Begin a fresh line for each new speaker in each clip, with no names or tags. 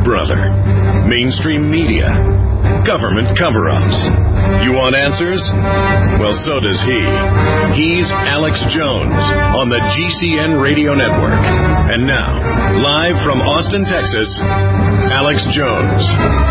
Big Brother, mainstream media, government cover-ups. You want answers? Well, so does he. He's Alex Jones on the GCN Radio Network. And now, live from Austin, Texas, Alex Jones.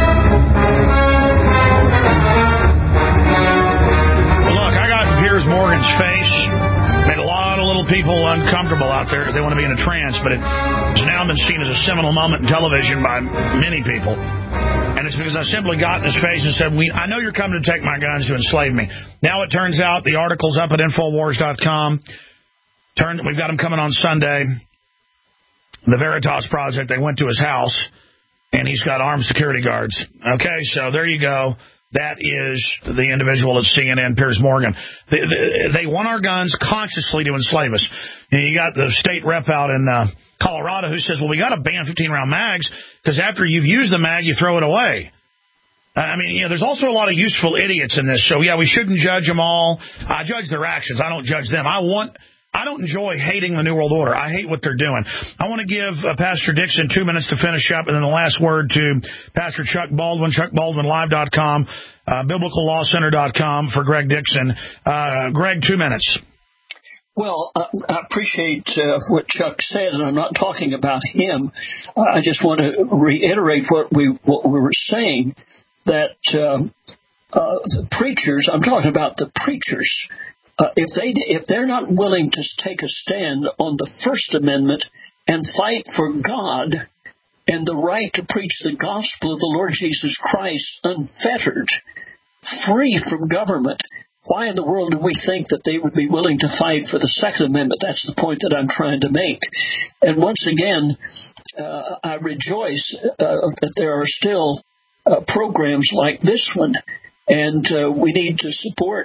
Well, look, I got Piers Morgan's face. Made a lot of little people uncomfortable out there because they want to be in a trance, but it's now been seen as a seminal moment in television by many people. And it's because I simply got in his face and said, I know you're coming to take my guns to enslave me. Now it turns out the article's up at Infowars.com. We've got him coming on Sunday. The Veritas Project, they went to his house, and he's got armed security guards. Okay, so there you go. That is the individual at CNN, Piers Morgan. They want our guns consciously to enslave us. And you got the state rep out in Colorado who says, well, we got to ban 15-round mags because after you've used the mag, you throw it away. I mean, there's also a lot of useful idiots in this. So, yeah, we shouldn't judge them all. I judge their actions. I don't judge them. I don't enjoy hating the New World Order. I hate what they're doing. I want to give Pastor Dixon 2 minutes to finish up, and then the last word to Pastor Chuck Baldwin, ChuckBaldwinLive.com, BiblicalLawCenter.com for Greg Dixon. Greg, 2 minutes.
Well, I appreciate what Chuck said, and I'm not talking about him. I just want to reiterate what we were saying, that the preachers, I'm talking about the preachers, if they're not willing to take a stand on the First Amendment and fight for God and the right to preach the gospel of the Lord Jesus Christ unfettered, free from government, why in the world do we think that they would be willing to fight for the Second Amendment? That's the point that I'm trying to make. And once again, I rejoice that there are still programs like this one, and we need to support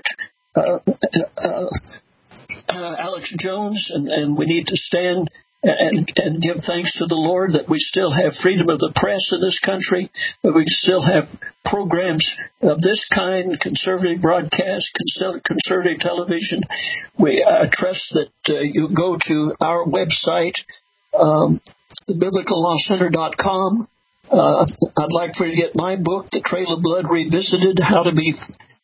Alex Jones, and we need to stand and give thanks to the Lord that we still have freedom of the press in this country, that we still have programs of this kind, conservative broadcast, conservative television. I trust that you go to our website, BiblicalLawCenter.com. I'd like for you to get my book, The Trail of Blood Revisited, How to be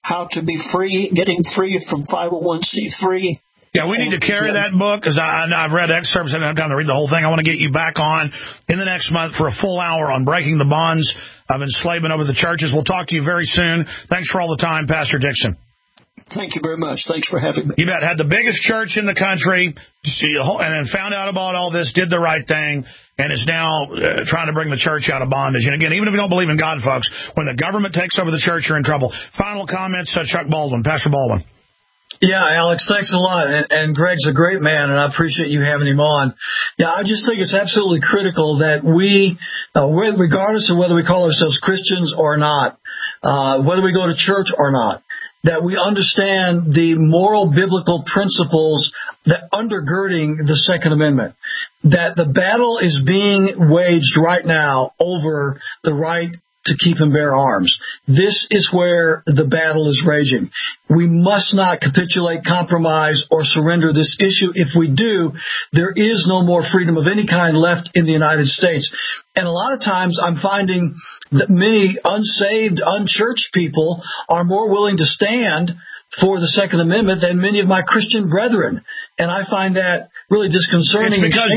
free, getting free from 501c3.
Yeah, we need to carry that book because I've read excerpts. I don't have time to read the whole thing. I want to get you back on in the next month for a full hour on breaking the bonds of enslavement over the churches. We'll talk to you very soon. Thanks for all the time, Pastor Dixon.
Thank you very much. Thanks for having me.
You bet. Had the biggest church in the country and then found out about all this, did the right thing, and is now trying to bring the church out of bondage. And again, even if you don't believe in God, folks, when the government takes over the church, you're in trouble. Final comments, Chuck Baldwin, Pastor Baldwin.
Yeah, Alex, thanks a lot. And Greg's a great man, and I appreciate you having him on. Yeah, I just think it's absolutely critical that we, regardless of whether we call ourselves Christians or not, whether we go to church or not, that we understand the moral biblical principles that undergirding the Second Amendment, that the battle is being waged right now over the right to keep and bear arms. This is where the battle is raging. We must not capitulate, compromise, or surrender this issue. If we do, there is no more freedom of any kind left in the United States. And a lot of times I'm finding that many unsaved, unchurched people are more willing to stand for the Second Amendment than many of my Christian brethren. And I find that really disconcerting.
It's because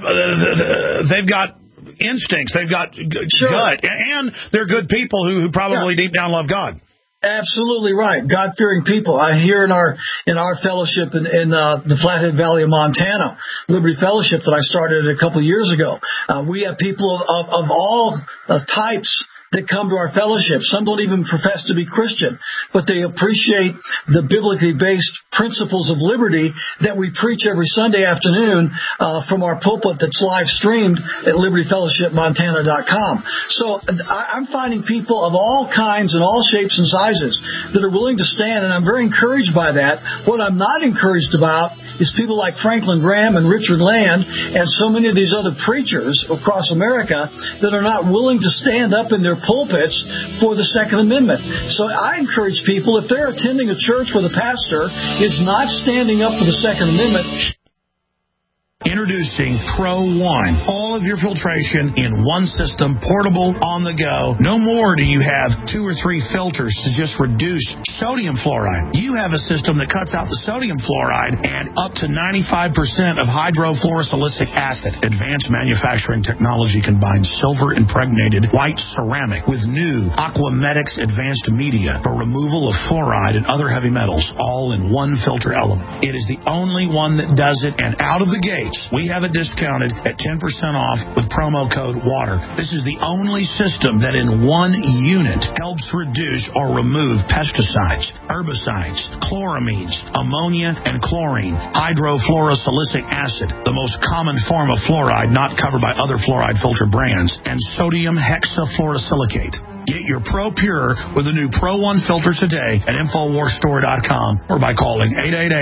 they've got instincts, they've got gut, and they're good people who probably deep down love God.
Absolutely right. God-fearing people. I hear in our fellowship in the Flathead Valley of Montana, Liberty Fellowship that I started a couple of years ago. We have people of all types that come to our fellowship. Some don't even profess to be Christian, but they appreciate the biblically based principles of liberty that we preach every Sunday afternoon from our pulpit that's live streamed at libertyfellowshipmontana.com. So I'm finding people of all kinds and all shapes and sizes that are willing to stand, and I'm very encouraged by that. What I'm not encouraged about is people like Franklin Graham and Richard Land and so many of these other preachers across America that are not willing to stand up in their pulpits for the Second Amendment. So I encourage people, if they're attending a church where the pastor is not standing up for the Second Amendment,
Introducing Pro One. All of your filtration in one system, portable, on the go. No more do you have 2 or 3 filters to just reduce sodium fluoride. You have a system that cuts out the sodium fluoride and up to 95% of hydrofluorosilicic acid. Advanced manufacturing technology combines silver-impregnated white ceramic with new Aquamedics advanced media for removal of fluoride and other heavy metals, all in one filter element. It is the only one that does it, and out of the gates, we have it discounted at 10% off with promo code WATER. This is the only system that in one unit helps reduce or remove pesticides, herbicides, chloramines, ammonia, and chlorine, hydrofluorosilicic acid, the most common form of fluoride not covered by other fluoride filter brands, and sodium hexafluorosilicate. Get your Pro Pure with the new Pro One filter today at InfoWarsStore.com or by calling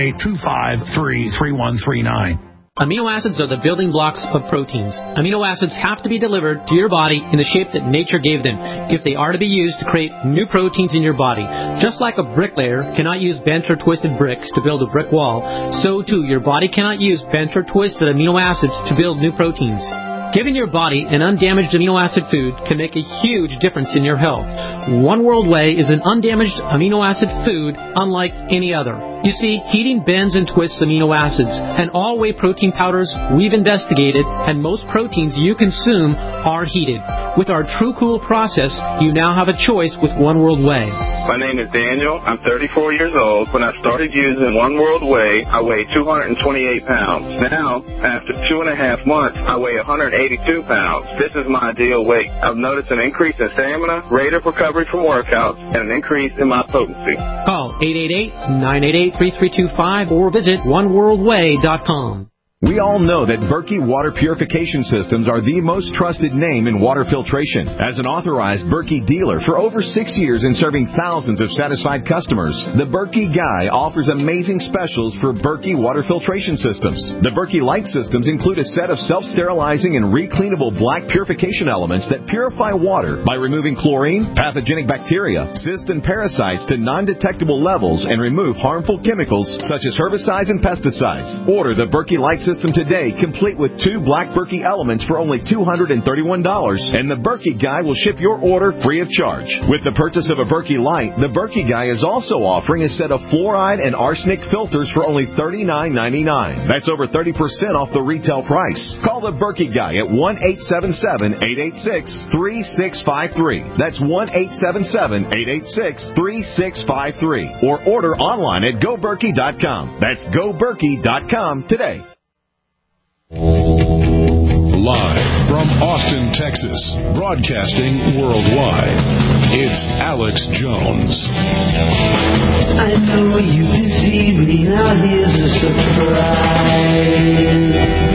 888-253-3139.
Amino acids are the building blocks of proteins. Amino acids have to be delivered to your body in the shape that nature gave them if they are to be used to create new proteins in your body. Just like a bricklayer cannot use bent or twisted bricks to build a brick wall, so too your body cannot use bent or twisted amino acids to build new proteins. Giving your body an undamaged amino acid food can make a huge difference in your health. One World Whey is an undamaged amino acid food unlike any other. You see, heating bends and twists amino acids, and all whey protein powders we've investigated, and most proteins you consume are heated. With our True Cool process, you now have a choice with One World Whey.
My name is Daniel. I'm 34 years old. When I started using One World Whey, I weighed 228 pounds. Now, after 2.5 months, I weigh 182 pounds. This is my ideal weight. I've noticed an increase in stamina, rate of recovery from workouts, and an increase in my potency.
Call 888-988-3325 or visit oneworldway.com.
We all know that Berkey Water Purification Systems are the most trusted name in water filtration. As an authorized Berkey dealer for over 6 years and serving thousands of satisfied customers, the Berkey Guy offers amazing specials for Berkey Water Filtration Systems. The Berkey Light Systems include a set of self-sterilizing and recleanable black purification elements that purify water by removing chlorine, pathogenic bacteria, cysts, and parasites to non-detectable levels and remove harmful chemicals such as herbicides and pesticides. Order the Berkey Light System today, complete with 2 black Berkey elements for only $231, and the Berkey Guy will ship your order free of charge. With the purchase of a Berkey Light, the Berkey Guy is also offering a set of fluoride and arsenic filters for only $39.99. That's over 30% off the retail price. Call the Berkey Guy at 1-877-886-3653. That's 1-877-886-3653. Or order online at GoBerkey.com. That's GoBerkey.com today.
Live from Austin, Texas, broadcasting worldwide, it's Alex Jones.
I know you deceived me, now here's a surprise.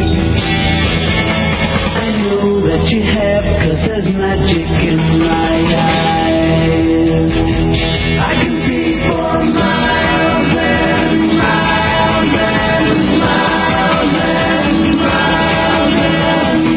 I know that you have, 'cause there's magic in my eyes. I can see for miles and miles and miles and miles and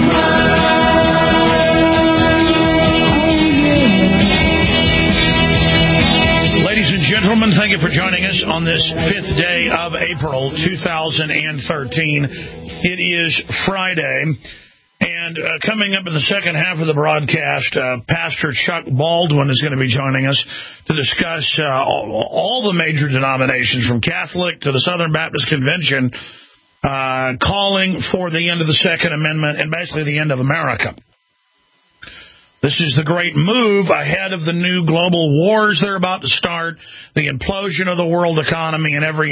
miles.
Ladies and gentlemen, thank you for joining us on this 5th day of April 2013. It is Friday. And coming up in the second half of the broadcast, Pastor Chuck Baldwin is going to be joining us to discuss all the major denominations, from Catholic to the Southern Baptist Convention, calling for the end of the Second Amendment and basically the end of America. This is the great move ahead of the new global wars that are about to start, the implosion of the world economy and every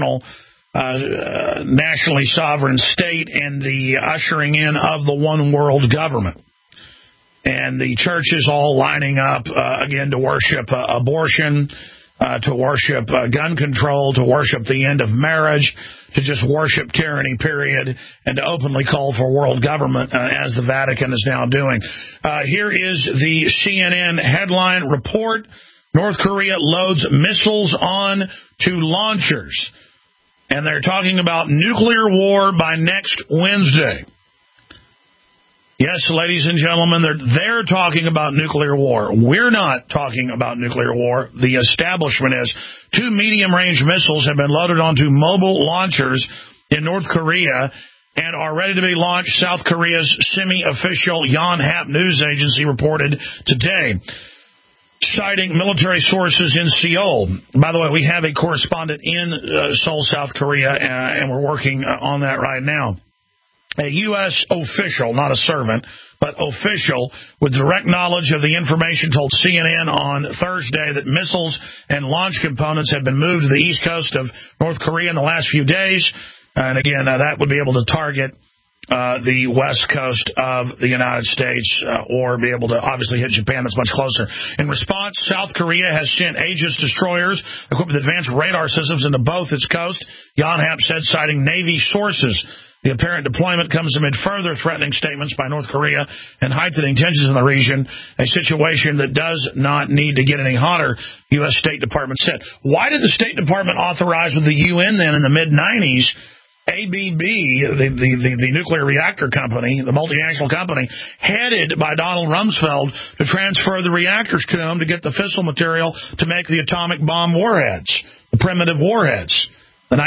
nationally sovereign state, and the ushering in of the one world government. And the churches all lining up again to worship abortion, to worship gun control, to worship the end of marriage, to just worship tyranny, period, and to openly call for world government, as the Vatican is now doing. Here is the CNN headline report. North Korea loads missiles on to launchers. And they're talking about nuclear war by next Wednesday. Yes, ladies and gentlemen, they're talking about nuclear war. We're not talking about nuclear war. The establishment is. 2 medium-range missiles have been loaded onto mobile launchers in North Korea, and are ready to be launched, South Korea's semi-official Yonhap news agency reported today, citing military sources in Seoul. By the way, we have a correspondent in Seoul, South Korea, and we're working on that right now. A U.S. official, not a servant, but official, with direct knowledge of the information told CNN on Thursday that missiles and launch components have been moved to the east coast of North Korea in the last few days. And again, that would be able to target the west coast of the United States or be able to obviously hit Japan that's much closer. In response, South Korea has sent Aegis destroyers equipped with advanced radar systems into both its coast, Yonhap said, citing Navy sources. The apparent deployment comes amid further threatening statements by North Korea and heightening tensions in the region, a situation that does not need to get any hotter, U.S. State Department said. Why did the State Department authorize with the UN then in the mid-90s ABB, the nuclear reactor company, the multinational company, headed by Donald Rumsfeld, to transfer the reactors to them to get the fissile material to make the atomic bomb warheads, the primitive warheads, the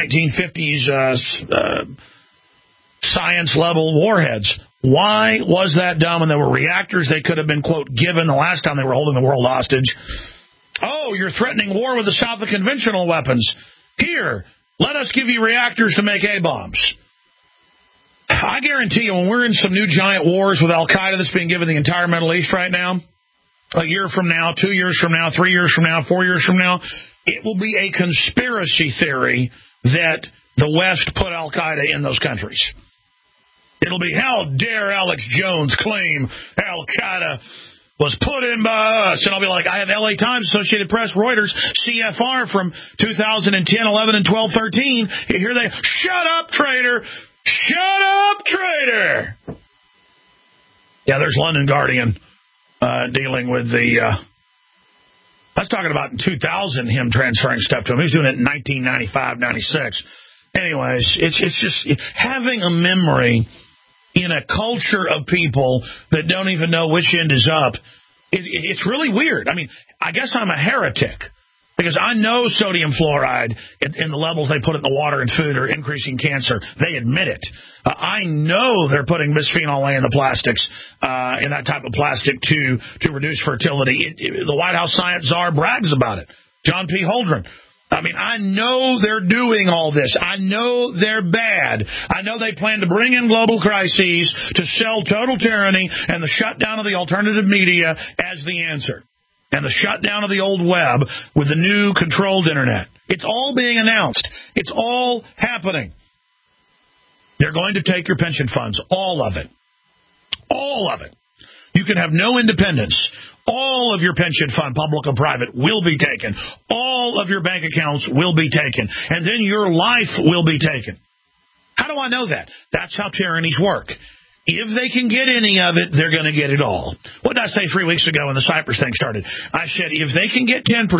1950s science-level warheads? Why was that done when there were reactors they could have been, quote, given the last time they were holding the world hostage? Oh, you're threatening war with the South with conventional weapons. Here, let us give you reactors to make A-bombs. I guarantee you, when we're in some new giant wars with Al-Qaeda that's being given the entire Middle East right now, a year from now, 2 years from now, 3 years from now, 4 years from now, it will be a conspiracy theory that the West put Al-Qaeda in those countries. It'll be, how dare Alex Jones claim Al-Qaeda was put in by us? And I'll be like, I have L.A. Times, Associated Press, Reuters, CFR from 2010, 11, and 12, 13. Here they, shut up, traitor! Shut up, traitor! Yeah, there's London Guardian dealing with the... I was talking about in 2000, him transferring stuff to him. He was doing it in 1995, 96. Anyways, it's just having a memory in a culture of people that don't even know which end is up. It's really weird. I mean, I guess I'm a heretic because I know sodium fluoride in the levels they put it in the water and food are increasing cancer. They admit it. I know they're putting bisphenol A in the plastics, in that type of plastic to reduce fertility. The White House science czar brags about it. John P. Holdren. I mean, I know they're doing all this. I know they're bad. I know they plan to bring in global crises to sell total tyranny and the shutdown of the alternative media as the answer. And the shutdown of the old web with the new controlled internet. It's all being announced. It's all happening. They're going to take your pension funds, all of it. All of it. You can have no independence. All of your pension fund, public or private, will be taken. All of your bank accounts will be taken. And then your life will be taken. How do I know that? That's how tyrannies work. If they can get any of it, they're going to get it all. What did I say 3 weeks ago when the Cyprus thing started? I said, if they can get 10%,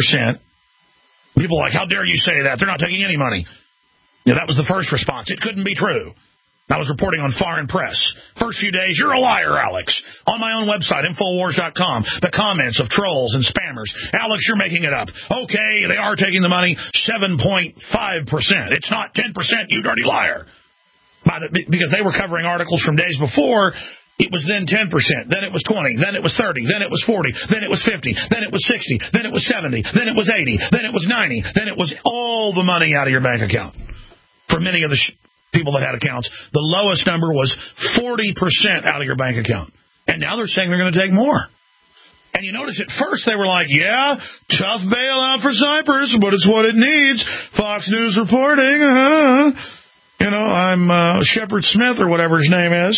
people are like, how dare you say that? They're not taking any money. Yeah, that was the first response. It couldn't be true. I was reporting on Foreign Press. First few days, you're a liar, Alex. On my own website, Infowars.com, the comments of trolls and spammers. Alex, you're making it up. Okay, they are taking the money, 7.5%. It's not 10%, you dirty liar. Because they were covering articles from days before. It was then 10%, then it was 20, then it was 30, then it was 40, then it was 50, then it was 60, then it was 70, then it was 80, then it was 90, then it was all the money out of your bank account. For many of the people that had accounts, the lowest number was 40% out of your bank account. And now they're saying they're going to take more. And you notice at first they were like, yeah, tough bailout for Cyprus, but it's what it needs. Fox News reporting. You know, I'm Shepard Smith or whatever his name is.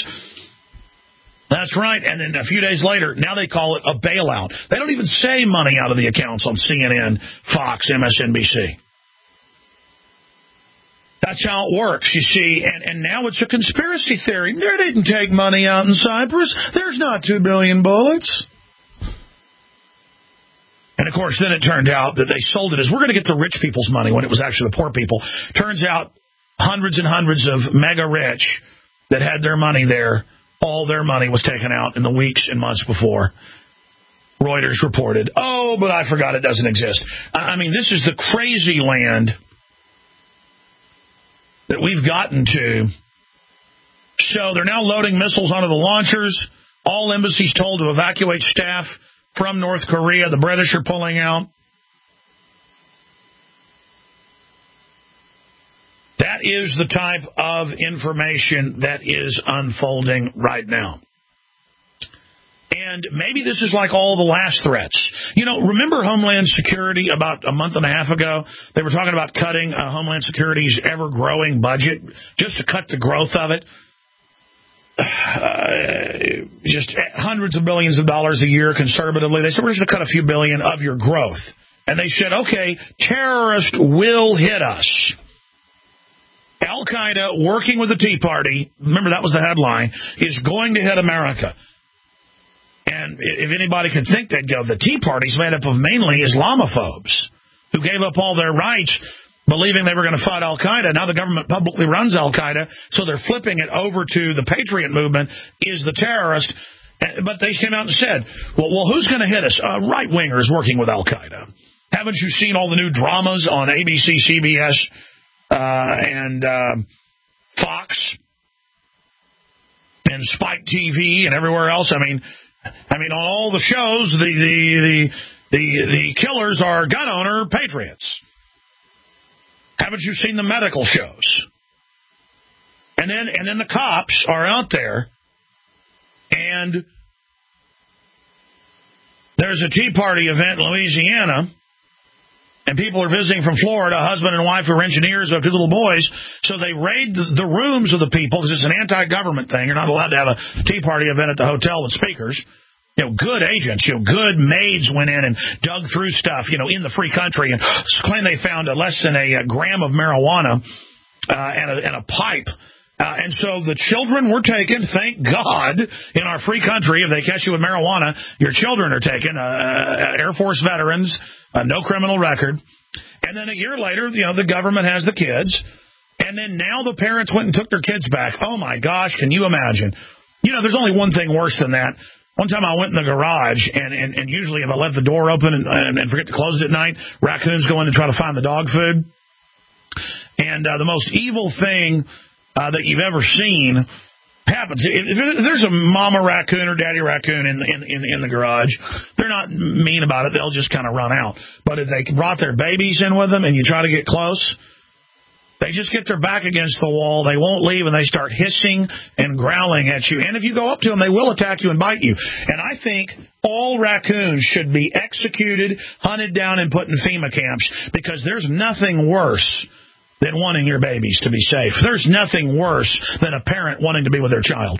That's right. And then a few days later, now they call it a bailout. They don't even say money out of the accounts on CNN, Fox, MSNBC. That's how it works, you see. And now it's a conspiracy theory. They didn't take money out in Cyprus. There's not 2 billion bullets. And, of course, then it turned out that they sold it as we're going to get the rich people's money when it was actually the poor people. Turns out hundreds and hundreds of mega rich that had their money there, all their money was taken out in the weeks and months before. Reuters reported, oh, but I forgot it doesn't exist. I mean, this is the crazy land that we've gotten to So they're now loading missiles onto the launchers. All embassies told to evacuate staff from North Korea. The British are pulling out. That is the type of information that is unfolding right now. And maybe this is like all the last threats. You know, remember Homeland Security about a month and a half ago? They were talking about cutting Homeland Security's ever-growing budget just to cut the growth of it. Just hundreds of billions of dollars a year conservatively. They said, we're just going to cut a few billion of your growth. And they said, okay, terrorists will hit us. Al-Qaeda, working with the Tea Party, remember that was the headline, is going to hit America. And if anybody could think they'd go, the Tea Party's made up of mainly Islamophobes who gave up all their rights believing they were going to fight Al-Qaeda. Now the government publicly runs Al-Qaeda, so they're flipping it over to the Patriot movement is the terrorist. But they came out and said, well who's going to hit us? Right-wingers working with Al-Qaeda. Haven't you seen all the new dramas on ABC, CBS, and Fox and Spike TV and everywhere else? I mean, on all the shows, the killers are gun owner patriots. Haven't you seen the medical shows? And then the cops are out there, and there's a Tea Party event in Louisiana, and people are visiting from Florida, husband and wife who are engineers who have two little boys, so they raid the rooms of the people because it's an anti-government thing. You're not allowed to have a Tea Party event at the hotel with speakers. You know, good agents, good maids went in and dug through stuff, in the free country and claimed they found less than a gram of marijuana and a pipe. And so the children were taken, thank God, in our free country. If they catch you with marijuana, your children are taken. Air Force veterans, no criminal record. And then a year later, the government has the kids. And then now the parents went and took their kids back. Oh, my gosh, can you imagine? There's only one thing worse than that. One time I went in the garage, and usually if I left the door open and forget to close it at night, raccoons go in to try to find the dog food. And the most evil thing that you've ever seen happens. If there's a mama raccoon or daddy raccoon in the garage, they're not mean about it. They'll just kind of run out. But if they brought their babies in with them and you try to get close, they just get their back against the wall. They won't leave, and they start hissing and growling at you. And if you go up to them, they will attack you and bite you. And I think all raccoons should be executed, hunted down, and put in FEMA camps, because there's nothing worse than wanting your babies to be safe. There's nothing worse than a parent wanting to be with their child.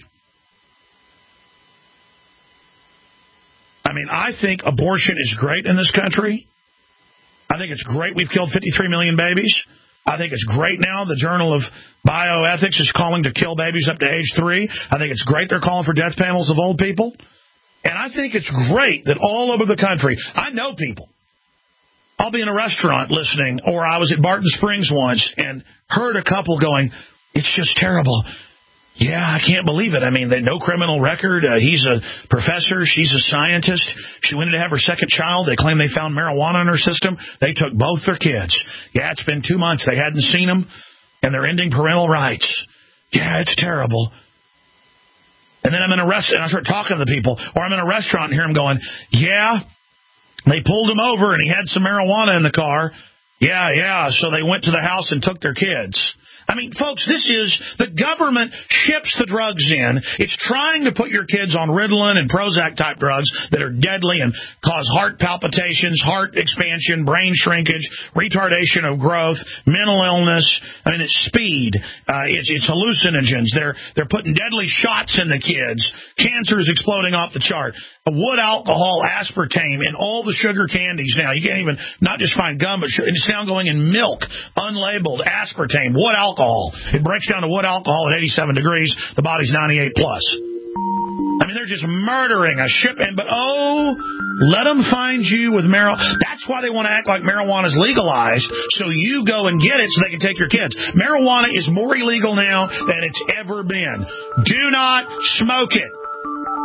I think abortion is great in this country. I think it's great we've killed 53 million babies. I think it's great now the Journal of Bioethics is calling to kill babies up to age 3. I think it's great they're calling for death panels of old people. And I think it's great that all over the country, I know people. I'll be in a restaurant listening, or I was at Barton Springs once and heard a couple going, it's just terrible. Yeah, I can't believe it. They no criminal record. He's a professor. She's a scientist. She went in to have her second child. They claim they found marijuana in her system. They took both their kids. Yeah, it's been 2 months. They hadn't seen them, and they're ending parental rights. Yeah, it's terrible. And then I'm in a restaurant, and I start talking to the people, or I'm in a restaurant and hear them going, yeah, they pulled him over, and he had some marijuana in the car. Yeah, so they went to the house and took their kids. Folks, this is the government ships the drugs in. It's trying to put your kids on Ritalin and Prozac-type drugs that are deadly and cause heart palpitations, heart expansion, brain shrinkage, retardation of growth, mental illness. It's speed. It's hallucinogens. They're putting deadly shots in the kids. Cancer is exploding off the chart. Wood alcohol, aspartame, and all the sugar candies now. You can't even not just find gum, but it's now going in milk, unlabeled, aspartame, wood alcohol. It breaks down to wood alcohol at 87 degrees. The body's 98 plus. They're just murdering a shipment. But, let them find you with marijuana. That's why they want to act like marijuana is legalized, so you go and get it so they can take your kids. Marijuana is more illegal now than it's ever been. Do not smoke it. And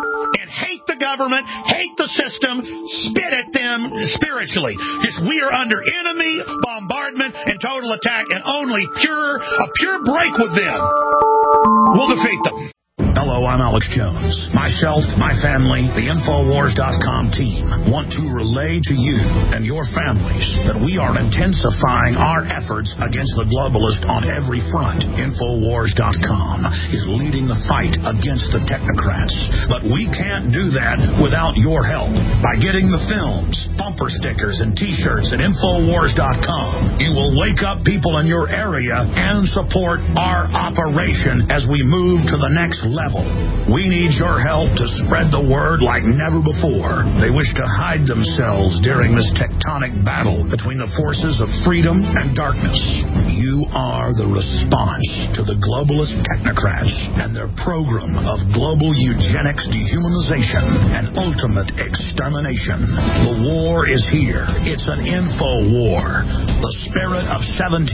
hate the government, hate the system, spit at them spiritually. Just we are under enemy bombardment and total attack, and only a pure break with them will defeat them. Hello, I'm Alex Jones. Myself, my family, the Infowars.com team want to relay to you and your families that we are intensifying our efforts against the globalist on every front. Infowars.com is leading the fight against the technocrats. But we can't do that without your help. By getting the films, bumper stickers, and T-shirts at Infowars.com, you will wake up people in your area and support our operation as we move to the next level. We need your help to spread the word like never before. They wish to hide themselves during this tectonic battle between the forces of freedom and darkness. You are the response to the globalist technocrats and their program of global eugenics, dehumanization, and ultimate extermination. The war is here. It's an info war. The spirit of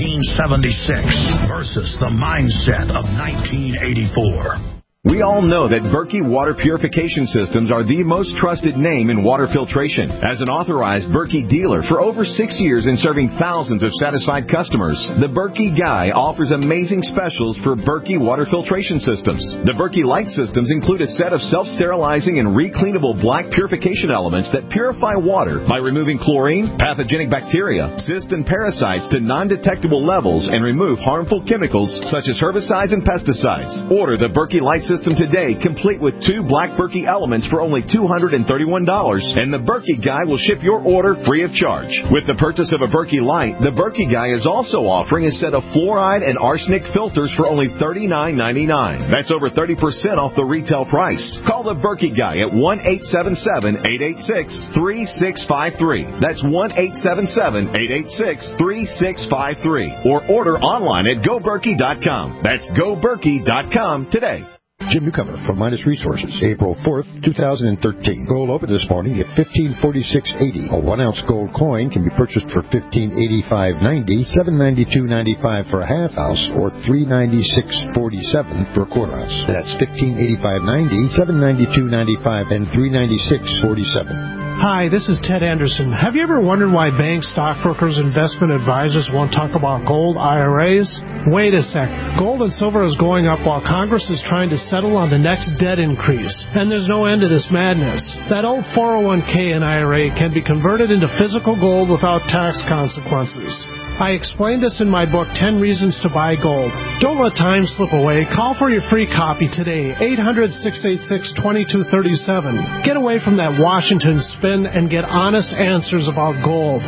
1776 versus the mindset of 1984.
We all know that Berkey Water Purification Systems are the most trusted name in water filtration. As an authorized Berkey dealer for over 6 years and serving thousands of satisfied customers, the Berkey Guy offers amazing specials for Berkey Water Filtration Systems. The Berkey Light Systems include a set of self-sterilizing and recleanable black purification elements that purify water by removing chlorine, pathogenic bacteria, cysts, and parasites to non-detectable levels and remove harmful chemicals such as herbicides and pesticides. Order the Berkey Light System today, complete with 2 black Berkey elements for only $231, and the Berkey Guy will ship your order free of charge. With the purchase of a Berkey Light, the Berkey Guy is also offering a set of fluoride and arsenic filters for only $39.99. That's over 30% off the retail price. Call the Berkey Guy at 1-877-886-3653. That's 1-877-886-3653. Or order online at GoBerkey.com. That's GoBerkey.com today.
Jim Newcomer from Midas Resources, April 4th, 2013. Gold opened this morning at $1546.80. A 1-ounce gold coin can be purchased for $1585.90, $792.95 for a half ounce, or $396.47 for a quarter ounce. That's $1585.90, $792.95, and $396.47.
Hi, this is Ted Anderson. Have you ever wondered why banks, stockbrokers, investment advisors won't talk about gold IRAs? Wait a sec. Gold and silver is going up while Congress is trying to settle on the next debt increase. And there's no end to this madness. That old 401k and IRA can be converted into physical gold without tax consequences. I explained this in my book, 10 Reasons to Buy Gold. Don't let time slip away. Call for your free copy today, 800-686-2237. Get away from that Washington spin and get honest answers about gold.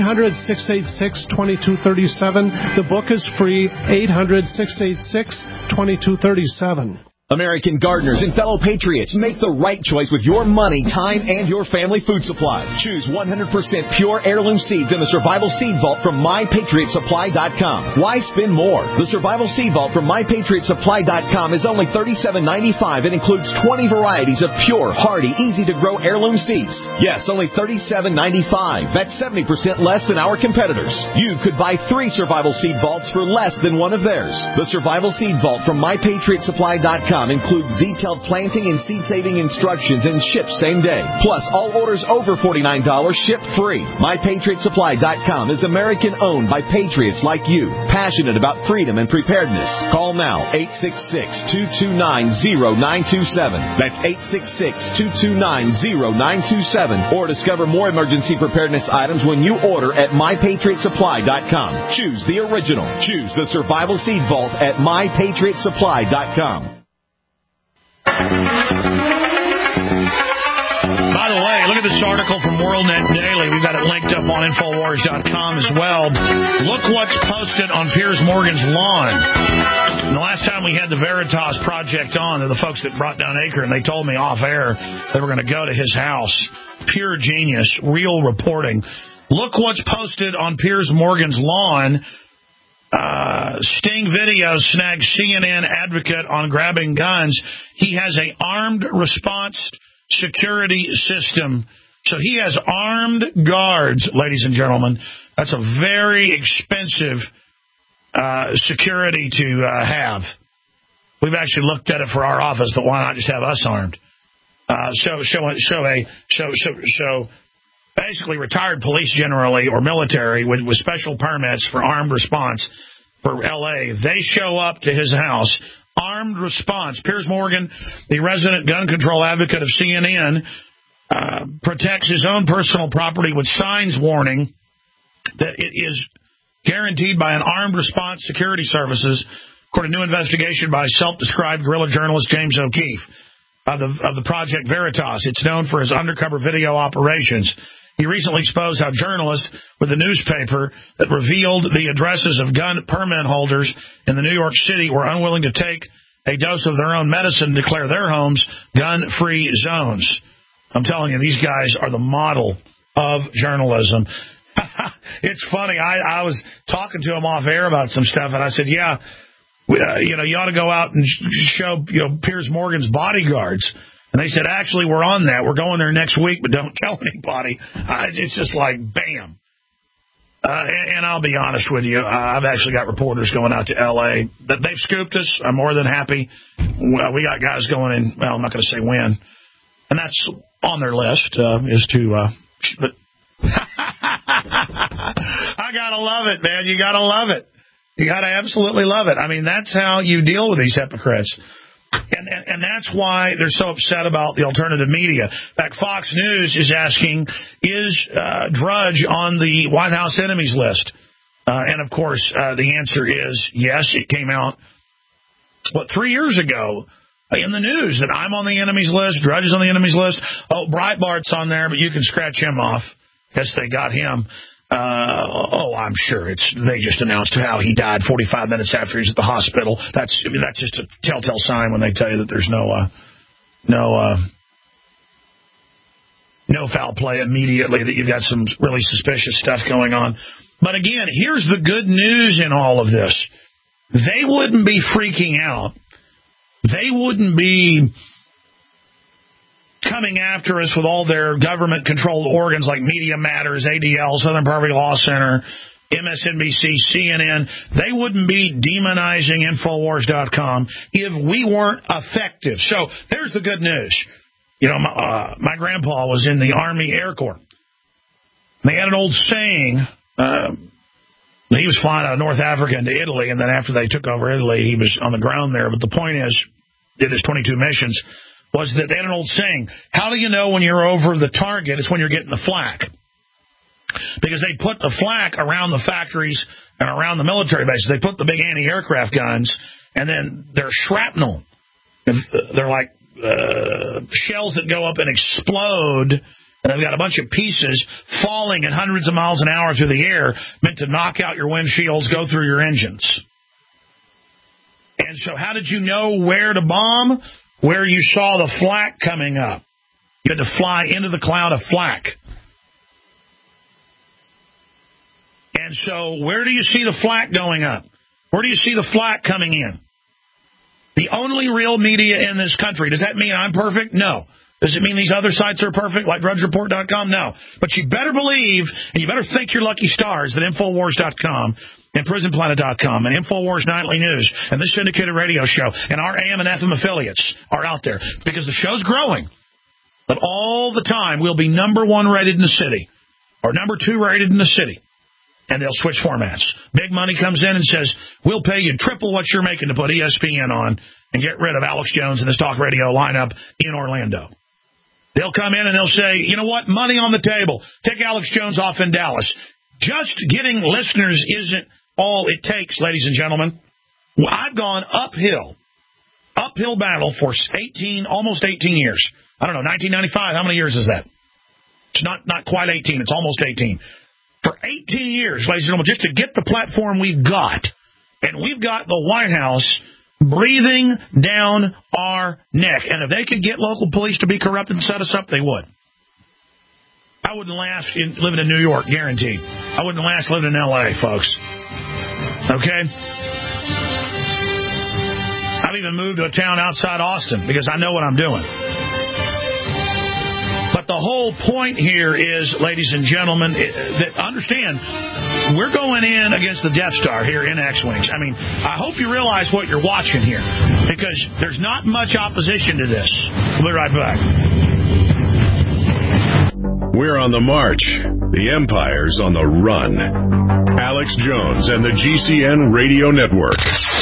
800-686-2237. The book is free, 800-686-2237.
American gardeners and fellow patriots, make the right choice with your money, time, and your family food supply. Choose 100% pure heirloom seeds in the Survival Seed Vault from MyPatriotSupply.com. Why spend more? The Survival Seed Vault from MyPatriotSupply.com is only $37.95 and includes 20 varieties of pure, hardy, easy-to-grow heirloom seeds. Yes, only $37.95. That's 70% less than our competitors. You could buy 3 Survival Seed Vaults for less than one of theirs. The Survival Seed Vault from MyPatriotSupply.com includes detailed planting and seed-saving instructions and ships same day. Plus, all orders over $49 ship free. MyPatriotSupply.com is American-owned by patriots like you, passionate about freedom and preparedness. Call now, 866-229-0927. That's 866-229-0927. Or discover more emergency preparedness items when you order at MyPatriotSupply.com. Choose the original. Choose the Survival Seed Vault at MyPatriotSupply.com.
By the way, look at this article from WorldNet Daily. We've got it linked up on Infowars.com as well. Look what's posted on Piers Morgan's lawn. And the last time we had the Veritas Project on, they're the folks that brought down Acre, and they told me off air they were going to go to his house. Pure genius, real reporting. Look what's posted on Piers Morgan's lawn. Sting video snags CNN advocate on grabbing guns. He has an armed response security system. So he has armed guards, ladies and gentlemen. That's a very expensive security to have. We've actually looked at it for our office, but why not just have us armed? Basically retired police generally or military with special permits for armed response for L.A. They show up to his house, armed response. Piers Morgan, the resident gun control advocate of CNN, protects his own personal property with signs warning that it is guaranteed by an armed response security services, according to a new investigation by self-described guerrilla journalist James O'Keefe of the Project Veritas. It's known for his undercover video operations. He recently exposed how journalists with a newspaper that revealed the addresses of gun permit holders in the New York City were unwilling to take a dose of their own medicine to declare their homes gun-free zones. I'm telling you, these guys are the model of journalism. It's funny. I was talking to him off air about some stuff, and I said, you ought to go out and show Piers Morgan's bodyguards. And they said, actually, we're on that. We're going there next week, but don't tell anybody. It's just like, bam. And I'll be honest with you, I've actually got reporters going out to L.A. They've scooped us. I'm more than happy. We got guys going in, well, I'm not going to say when. And that's on their list, is to... but I got to love it, man. You got to love it. You got to absolutely love it. I mean, that's how you deal with these hypocrites. And that's why they're so upset about the alternative media. In fact, Fox News is asking, is Drudge on the White House enemies list? And, of course, the answer is yes. It came out, 3 years ago in the news that I'm on the enemies list, Drudge is on the enemies list. Oh, Breitbart's on there, but you can scratch him off. Guess they got him. I'm sure they just announced how he died 45 minutes after he was at the hospital. That's just a telltale sign when they tell you that there's no foul play immediately, that you've got some really suspicious stuff going on. But again, here's the good news in all of this. They wouldn't be freaking out. They wouldn't be coming after us with all their government-controlled organs like Media Matters, ADL, Southern Poverty Law Center, MSNBC, CNN. They wouldn't be demonizing Infowars.com if we weren't effective. So there's the good news. My grandpa was in the Army Air Corps. They had an old saying. He was flying out of North Africa into Italy, and then after they took over Italy, he was on the ground there. But the point is, did his 22 missions, was that they had an old saying, how do you know when you're over the target? It's when you're getting the flak. Because they put the flak around the factories and around the military bases. They put the big anti-aircraft guns, and then they're shrapnel. They're like shells that go up and explode, and they've got a bunch of pieces falling at hundreds of miles an hour through the air, meant to knock out your windshields, go through your engines. And so how did you know where to bomb? Where you saw the flak coming up. You had to fly into the cloud of flak. And so where do you see the flak going up? Where do you see the flak coming in? The only real media in this country. Does that mean I'm perfect? No. Does it mean these other sites are perfect, like DrudgeReport.com? No. But you better believe, and you better thank your lucky stars that Infowars.com and PrisonPlanet.com and Infowars Nightly News and this syndicated radio show and our AM and FM affiliates are out there, because the show's growing. But all the time, we'll be number 1 rated in the city or number 2 rated in the city. And they'll switch formats. Big money comes in and says, we'll pay you triple what you're making to put ESPN on and get rid of Alex Jones and this talk radio lineup in Orlando. They'll come in and they'll say, you know what, money on the table. Take Alex Jones off in Dallas. Just getting listeners isn't all it takes, ladies and gentlemen. I've gone uphill battle for almost 18 years. I don't know, 1995, how many years is that? It's not quite 18, it's almost 18. For 18 years, ladies and gentlemen, just to get the platform we've got, and we've got the White House breathing down our neck. And if they could get local police to be corrupt and set us up, they would. I wouldn't last living in New York, guaranteed. I wouldn't last living in L.A., folks. Okay? I've even moved to a town outside Austin because I know what I'm doing. But the whole point here is, ladies and gentlemen, that understand we're going in against the Death Star here in X-Wings. I mean, I hope you realize what you're watching here, because there's not much opposition to this. We'll be right back.
We're on the march. The Empire's on the run. Alex Jones and the GCN Radio Network.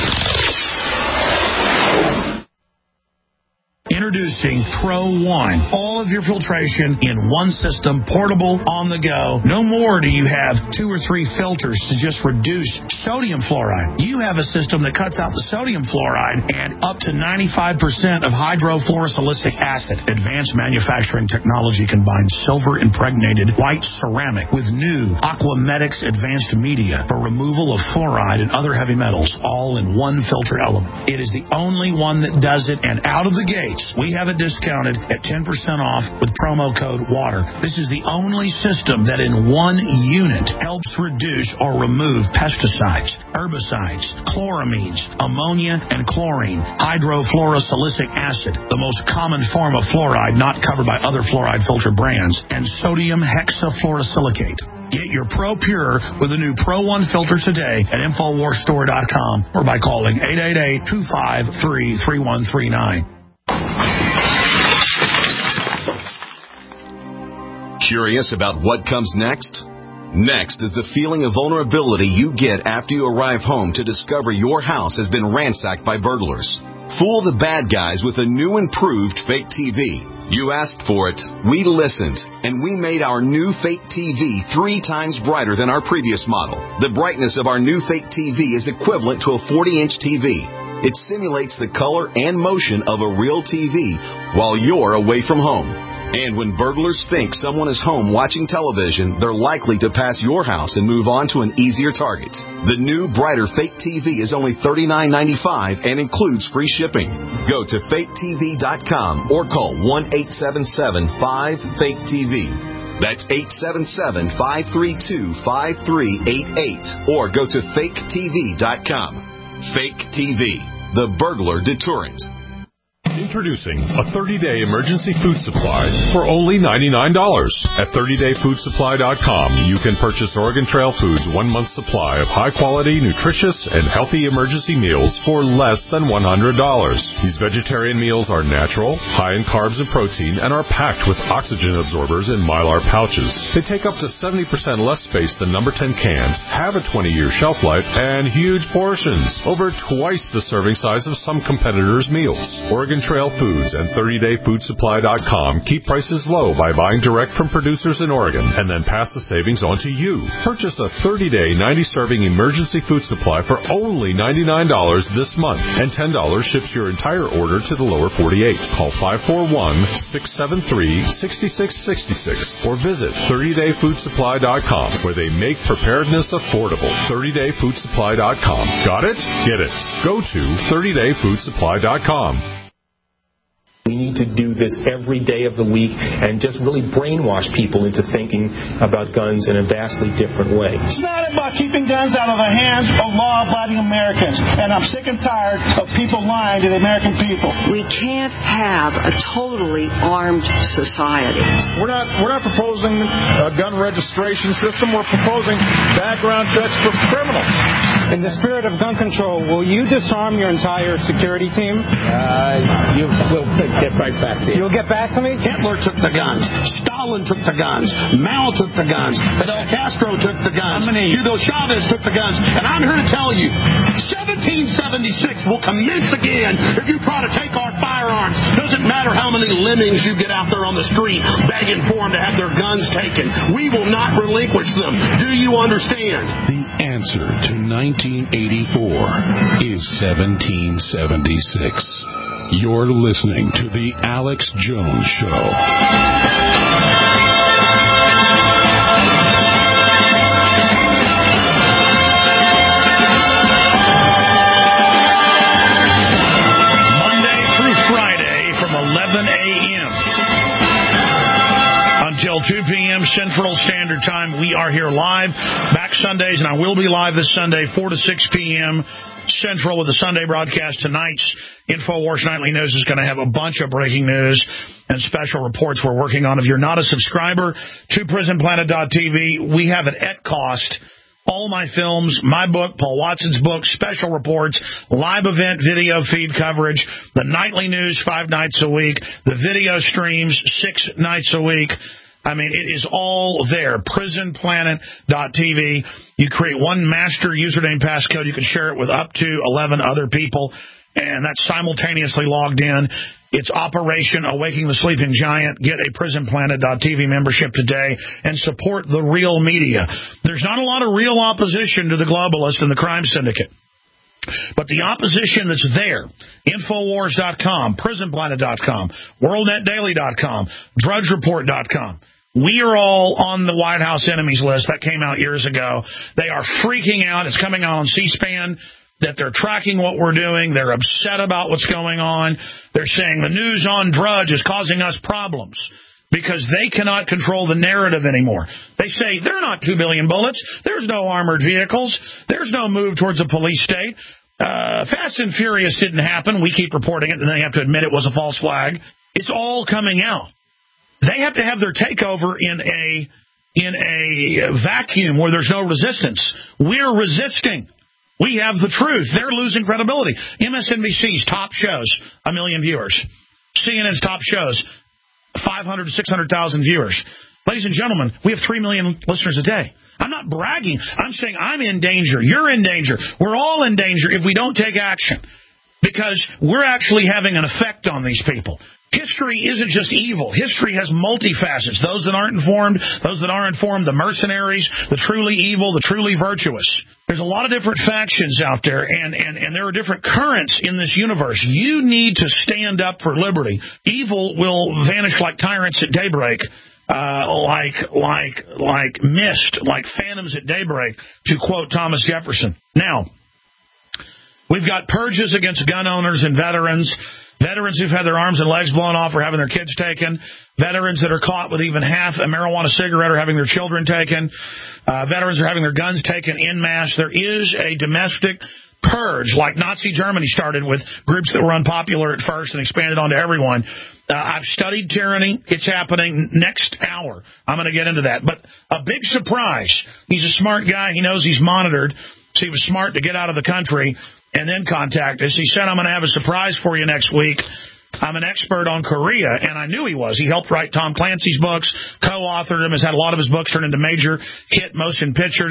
Introducing Pro One. All of your filtration in one system, portable, on the go. No more do you have 2 or 3 filters to just reduce sodium fluoride. You have a system that cuts out the sodium fluoride and up to 95% of hydrofluorosilicic acid. Advanced manufacturing technology combines silver-impregnated white ceramic with new Aquamedics advanced media for removal of fluoride and other heavy metals, all in one filter element. It is the only one that does it, and out of the gate, we have it discounted at 10% off with promo code WATER. This is the only system that in one unit helps reduce or remove pesticides, herbicides, chloramines, ammonia, and chlorine, hydrofluorosilicic acid, the most common form of fluoride not covered by other fluoride filter brands, and sodium hexafluorosilicate. Get your Pro Pure with the new Pro One filter today at InfoWarsStore.com or by calling 888-253-3139.
Curious about what comes next? Next is the feeling of vulnerability you get after you arrive home to discover your house has been ransacked by burglars. Fool the bad guys with a new improved fake TV. You asked for it, we listened, and we made our new fake TV 3 times brighter than our previous model. The brightness of our new fake TV is equivalent to a 40-inch TV. It simulates the color and motion of a real TV while you're away from home. And when burglars think someone is home watching television, they're likely to pass your house and move on to an easier target. The new, brighter fake TV is only $39.95 and includes free shipping. Go to faketv.com or call 1-877-5-FAKE-TV. That's 877-532-5388 or go to faketv.com. Fake TV, the burglar deterrent.
Introducing a 30-day emergency food supply for only $99. At 30dayfoodsupply.com, you can purchase Oregon Trail Foods' 1-month supply of high-quality, nutritious, and healthy emergency meals for less than $100. These vegetarian meals are natural, high in carbs and protein, and are packed with oxygen absorbers in Mylar pouches. They take up to 70% less space than number 10 cans, have a 20-year shelf life, and huge portions, over twice the serving size of some competitors' meals. Oregon Trail Foods and 30dayfoodsupply.com keep prices low by buying direct from producers in Oregon and then pass the savings on to you. Purchase a 30-day, 90-serving emergency food supply for only $99 this month, and $10 ships your entire order to the lower 48. Call 541-673-6666 or visit 30dayfoodsupply.com, where they make preparedness affordable. 30dayfoodsupply.com. Got it? Get it. Go to 30dayfoodsupply.com.
We need to do this every day of the week and just really brainwash people into thinking about guns in a vastly different way.
It's not about keeping guns out of the hands of law-abiding Americans, and I'm sick and tired of people lying to the American people.
We can't have a totally armed society.
We're not proposing a gun registration system. We're proposing background checks for criminals.
In the spirit of gun control, will you disarm your entire security team?
We'll get right back to you.
You'll get back to me?
Hitler took the guns. Stalin took the guns. Mao took the guns. Fidel Castro took the guns. Hugo Chavez took the guns. And I'm here to tell you, 1776 will commence again if you try to take our firearms. Doesn't matter how many lemmings you get out there on the street begging for them to have their guns taken. We will not relinquish them. Do you understand?
The answer to 1984 is 1776. You're listening to The Alex Jones Show.
Monday through Friday from 11 a.m. until 2 p.m. Central Standard Time. We are here live. Back Sundays, and I will be live this Sunday, 4 to 6 p.m., Central with the Sunday broadcast. Tonight's InfoWars Nightly News is going to have a bunch of breaking news and special reports we're working on. If you're not a subscriber to PrisonPlanet.tv, we have it at cost. All my films, my book, Paul Watson's book, special reports, live event video feed coverage, the nightly news 5 nights a week, the video streams 6 nights a week. I mean, it is all there. PrisonPlanet.tv. You create one master username passcode. You can share it with up to 11 other people, and that's simultaneously logged in. It's Operation Awakening the Sleeping Giant. Get a PrisonPlanet.tv membership today and support the real media. There's not a lot of real opposition to the globalists and the crime syndicate. But the opposition that's there, Infowars.com, PrisonPlanet.com, WorldNetDaily.com, DrudgeReport.com, we are all on the White House enemies list. That came out years ago. They are freaking out. It's coming out on C-SPAN that they're tracking what we're doing. They're upset about what's going on. They're saying the news on Drudge is causing us problems because they cannot control the narrative anymore. They say there are not 2 billion bullets. There's no armored vehicles. There's no move towards a police state. Fast and Furious didn't happen. We keep reporting it, and they have to admit it was a false flag. It's all coming out. They have to have their takeover in a vacuum where there's no resistance. We're resisting. We have the truth. They're losing credibility. MSNBC's top shows, 1 million viewers. CNN's top shows, 500 to 600,000 viewers. Ladies and gentlemen, we have 3 million listeners a day. I'm not bragging. I'm saying I'm in danger. You're in danger. We're all in danger if we don't take action, because we're actually having an effect on these people. History isn't just evil. History has multifacets. Those that aren't informed, those that are informed, the mercenaries, the truly evil, the truly virtuous. There's a lot of different factions out there, and there are different currents in this universe. You need to stand up for liberty. Evil will vanish like tyrants at daybreak, like mist, like phantoms at daybreak, to quote Thomas Jefferson. Now, we've got purges against gun owners and veterans. Veterans who've had their arms and legs blown off or having their kids taken. Veterans that are caught with even half a marijuana cigarette or having their children taken. Veterans are having their guns taken en masse. There is a domestic purge, like Nazi Germany started with groups that were unpopular at first and expanded onto everyone. I've studied tyranny. It's happening next hour. I'm going to get into that. But a big surprise. He's a smart guy. He knows he's monitored, so he was smart to get out of the country and then contact us. He said, I'm going to have a surprise for you next week. I'm an expert on Korea, and I knew he was. He helped write Tom Clancy's books, co-authored them, has had a lot of his books turned into major hit motion pictures.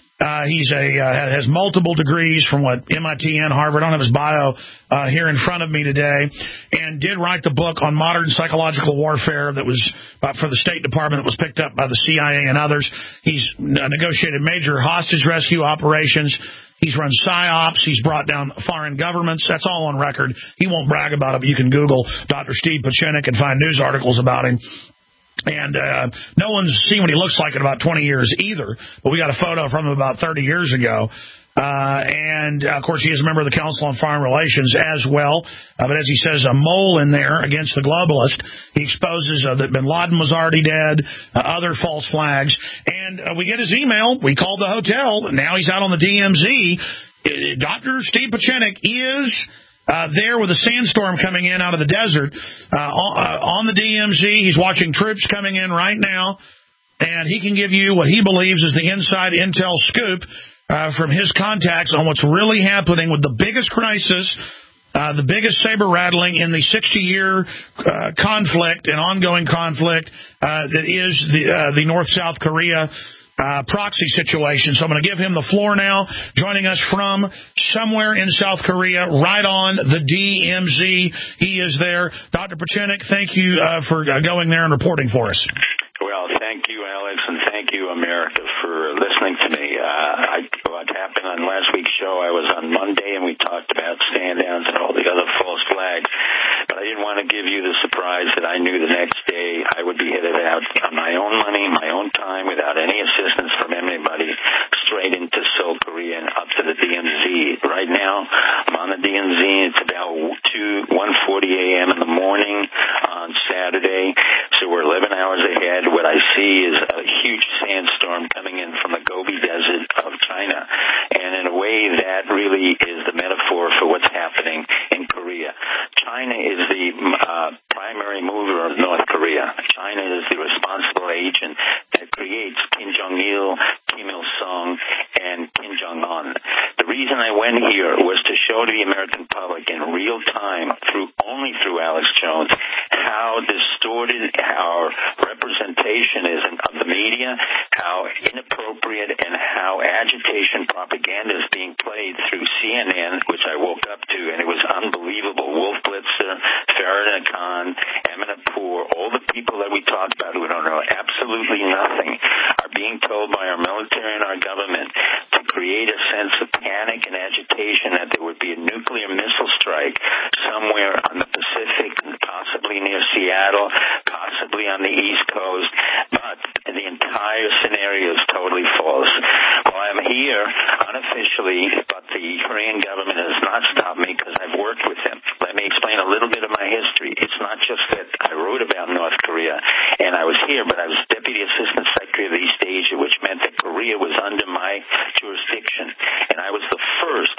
Has multiple degrees from MIT and Harvard. I don't have his bio here in front of me today, and did write the book on modern psychological warfare that was for the State Department that was picked up by the CIA and others. He's negotiated major hostage rescue operations. He's run PSYOPs. He's brought down foreign governments. That's all on record. He won't brag about it, but you can Google Dr. Steve Pieczenik and find news articles about him. And no one's seen what he looks like in about 20 years either, but we got a photo from him about 30 years ago. And, of course, he is a member of the Council on Foreign Relations as well. But as he says, a mole in there against the globalist. He exposes that bin Laden was already dead, other false flags. And we get his email. We called the hotel. Now he's out on the DMZ. Dr. Steve Pieczenik is there with a sandstorm coming in out of the desert on the DMZ. He's watching troops coming in right now. And he can give you what he believes is the inside intel scoop from his contacts on what's really happening with the biggest crisis, the biggest saber rattling in the 60-year conflict and ongoing conflict that is the North-South Korea proxy situation. So I'm going to give him the floor now, joining us from somewhere in South Korea, right on the DMZ. He is there. Dr. Pieczenik, thank you for going there and reporting for us.
Well, thank you, Alex, and thank you, America, for listening to me. What happened on last week's show, I was on Monday, and we talked about stand-downs and all the other false flags, but I didn't want to give you the surprise that I knew the next day I would be headed out on my own money, my oown time, without any assistance from anybody, straight into Seoul, Korea, and up to the DMZ. Right now, I'm on the DMZ. It's about 1:40 a.m. in the morning on Saturday, so we're 11 hours ahead. What I see is a huge sandstorm coming in from the Gobi Desert of China, and in a way that really is the distorted our representation is of the media, how inappropriate and how agitation propaganda is being played through CNN, which I woke up to, and it was unbelievable. Wolf Blitzer, Farrakhan Khan, Amanpour, all the people that we talked about who don't know absolutely nothing are being told by our military and our government to create a sense of panic and agitation that there would be a nuclear missile strike somewhere on the Pacific, possibly near Seattle, possibly on the East Coast, but the entire scenario is totally false. Well, I'm here unofficially, but the Korean government has not stopped me because I've worked with them. Let me explain a little bit of my history. It's not just that I wrote about North Korea and I was here, but I was Deputy Assistant Secretary of East Asia, which meant that Korea was under my jurisdiction. And I was the first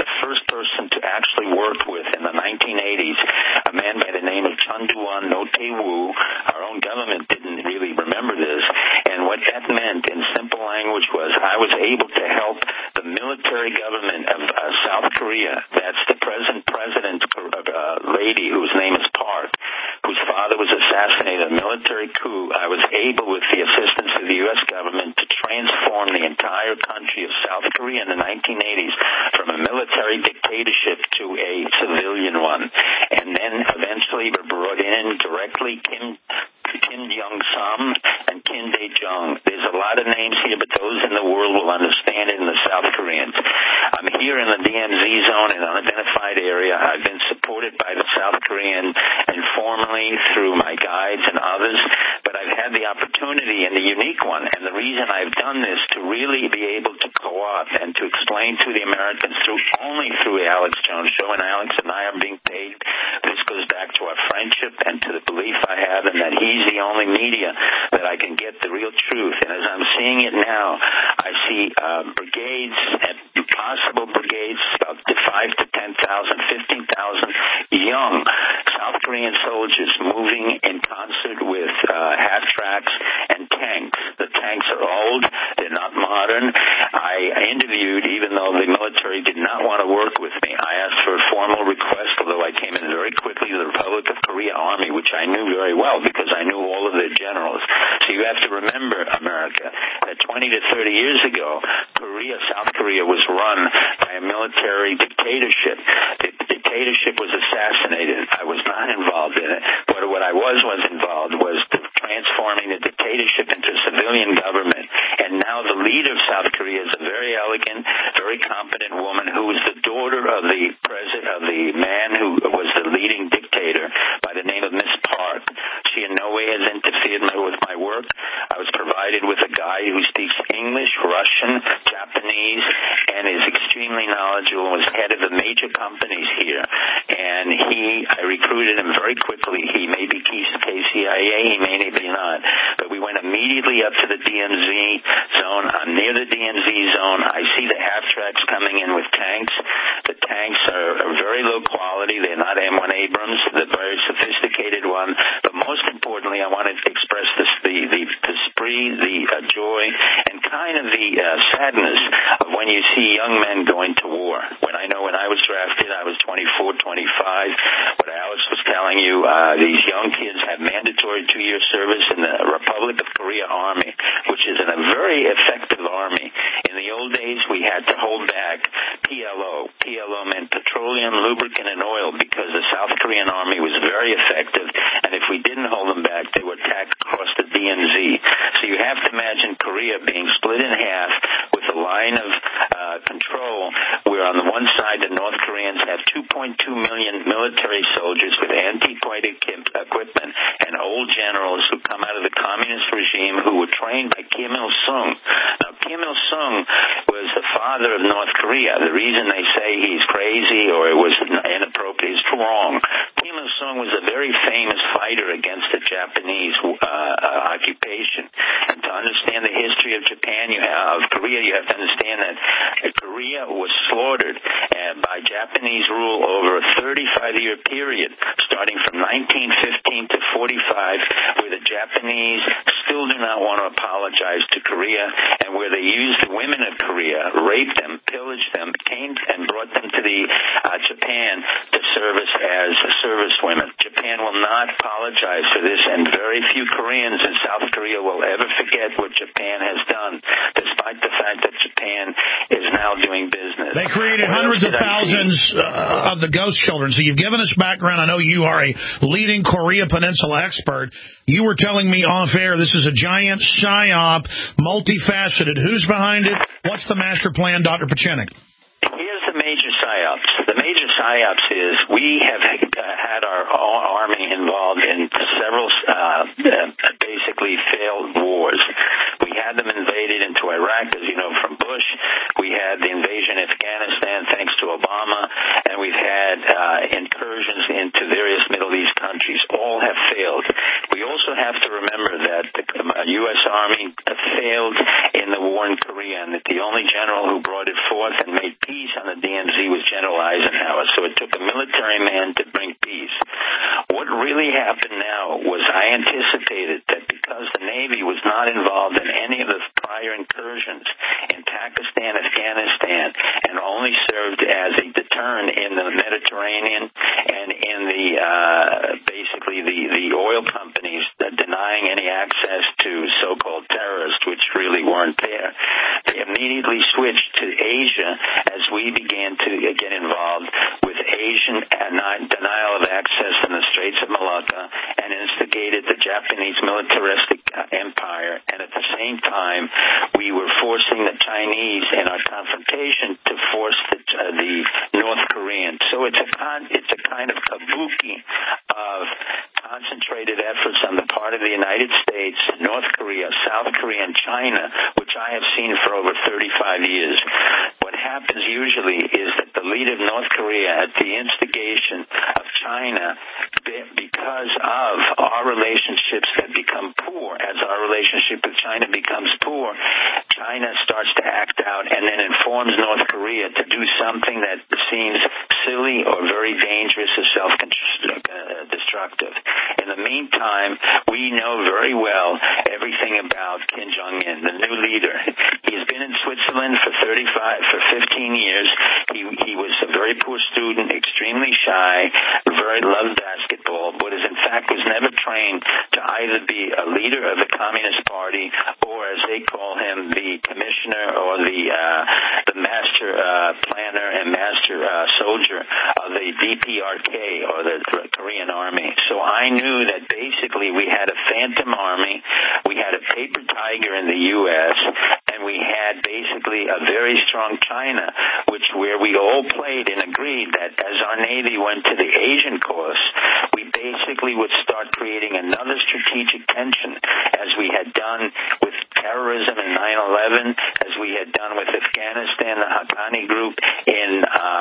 person to actually work with in the 1980s a man by the name of Chun Doo-won No Tae-woo. Our own government didn't really remember this. And what that meant in simple language was I was able to help the military government of South Korea. That's the present president lady whose name is Park, whose father was assassinated in a military coup. I was able, with the assistance of the U.S. government, to transform the entire country of South Korea in the 1980s from a military dictatorship to a civilian one. And then eventually were brought in directly Kim Jong-sam and Kim Dae-jung. There's a lot of names here, but those in the world will understand it in the South Koreans. I'm here in the DMZ zone, in an unidentified area. I've been supported by the South Korean informally through my guides and others, but I've had the opportunity and the unique one, and the reason I've done this to really be able to co-opt and to explain to the Americans only through the Alex Jones Show, and Alex and I are being paid. This goes back to our friendship and to the belief I have in that he's the only media that I can get the real truth. And as I'm seeing it now, I see brigades, possible brigades, about 5 to 10,000, 15,000 young South Korean soldiers moving in concert with half-tracks and tanks. The tanks are old. They're not modern. I interviewed, even though the military did not want to work with me, I asked for a formal request, although I came in very quickly to the Republic of Korea Army, which I knew very well because I knew all of their generals. So you have to remember, America, that 20 to 30 years ago, South Korea was run by a military dictatorship. The dictatorship was assassinated. I was not involved in it. But what I was involved was transforming the dictatorship into a civilian government. And now the leader of South Korea is a very elegant, very competent woman who is the daughter of the president, of the man who was the leading dictator, by the name of Miss Park. She in no way has interfered with my work. I was provided with a guy who speaks English, Russian, Japanese, and is extremely knowledgeable, was head of the major companies here. And I recruited him very quickly. He may be KCIA, he may be not. But we went immediately up to the DMZ zone. I'm near the DMZ zone. I see the half-tracks coming in with tanks. The tanks are very low quality. They're not M1 Abrams. They're very sophisticated one. But most importantly, I wanted to express the spree, the joy, and kind of the sadness of when you see young men going to war. When I was drafted, I was 24, 25. What Alex was telling you, these young kids have mandatory 2-year service in the Republic of Korea Army, which is a very effective army. In the old days, we had to hold back PLO. PLO meant petroleum, lubricant, and oil, because the South Korean Army was very effective, and if we didn't hold them back, they were attacked across the DMZ. So you have to imagine Korea being split in half with a line of control where on the one side the North Koreans have 2.2 million military soldiers with antiquated equipment and old generals who come out of the communist regime who were trained by Kim Il-sung. Now, Kim Il-sung was the father of North Korea. The reason they say he's crazy or it was inappropriate is wrong. Kim Il-sung was a very famous fighter against the Japanese occupation. And to understand the history of Korea, you have to understand that Korea was slaughtered by Japanese rule over a 35-year period, starting from 1915 to 45, where the Japanese still do not want to apologize to Korea, and where they used the women of Korea, raped them, pillaged them, came and brought them to Japan to service as service women. Japan will not apologize apologize for this, and very few Koreans in South Korea will ever forget what Japan has done, despite the fact that Japan is now doing business.
They created hundreds of thousands of the ghost children. So you've given us background. I know you are a leading Korea Peninsula expert. You were telling me off air this is a giant psyop, multifaceted. Who's behind it? What's the master plan, Dr. Pachinik?
Here's the major psyops. The major psyops is we have had our army involved in several basically failed wars. We had them invaded into Iraq, as you know, from Bush. We had the invasion of Afghanistan, thanks to Obama, and we've had incursions into various Middle East countries. All have failed. We also have to remember that the U.S. Army failed in the war in Korea, and that the only general who brought it forth and made peace on the DMZ was General Eisenhower. So it took a military man to bring peace. What really happened now was I anticipated that because the Navy was not involved in any of the prior incursions in Pakistan, Afghanistan, and only served as a deterrent in the Mediterranean and in the basically the oil companies denying any access to so-called terrorists, which really weren't there. They immediately switched to Asia as we began to get involved with Asian denial of access in the Straits of Malacca and instigated the Japanese militaristic empire. And at the same time, we were forcing the Chinese in our confrontation to force the North Koreans. So it's a kind of kabuki of concentrated efforts on the part of the United States, North Korea, South Korea, and China, which I have seen for over 35 years. What happens usually is that the leader of North Korea, at the instigation of China, because of our relationships that become poor, as our relationship with China becomes poor, China starts to act out and then informs North Korea to do something that seems silly or very dangerous or self-destructive. In the meantime, we know very well everything about Kim Jong-un, the new leader. He's been in Switzerland for 15 years. He was a very poor student, extremely shy, very loved basketball, but in fact was never trained to either be a leader of the Communist Party or, as they call him, the commissioner or the master planner and master soldier of the DPRK or the Korean Army. So I knew that basically we had a phantom army, we had a paper tiger in the U.S., and we had basically a very strong China, where we all played and agreed that as our Navy went to the Asian course, we basically would start creating another strategic tension, as we had done with terrorism in 9/11, as we had done with Afghanistan, the Haqqani group in